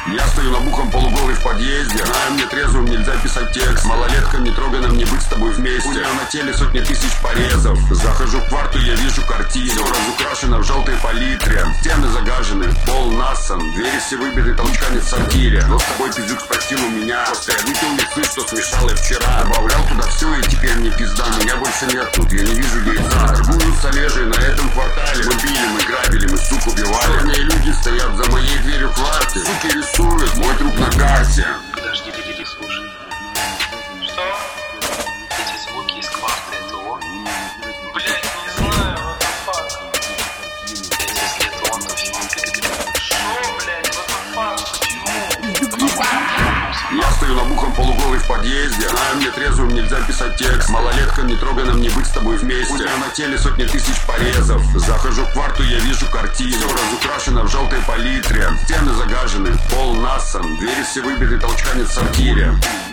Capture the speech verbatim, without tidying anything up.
Я стою на бухом полуголый в подъезде. Знаю, мне трезвым нельзя писать текст. Малолетка нетроганным не быть с тобой вместе. У нее на теле сотни тысяч порезов. Захожу в кварту, я вижу картину. Все разукрашено в желтой палитре. Стены загажены, пол нассан. Двери все выбиты толчками в сортире. Но с тобой пиздюк спросил у меня. Просто я выпил миксы, что смешал я вчера. Добавлял туда все, и теперь мне пизда. Меня больше нет тут, я не вижу яйца. Торгую с Олежей на этом квартале. Мы били, мы грабили, мы сук убивали. Черные люди стоят за моей дверью кварты. Суки рисуют мой труп на карте. Подожди, подожди, слушай. Что? Эти звуки из кварты, это он? Блять, не знаю, what the fuck. Блять, если это он, то фильм перебирает. Что, блять, what the fuck, почему? Я стою на бухом полуголый в подъезде. Знаю, мне трезвым нельзя писать текст. Малолетка нетроганным не быть с тобой вместе. У тебя на теле сотни тысяч порезов. Захожу в кварту, я вижу картину. Все разукрашено в желтой палитре. Стены загажены, пол нассан. Двери все выбиты толчками в сортире.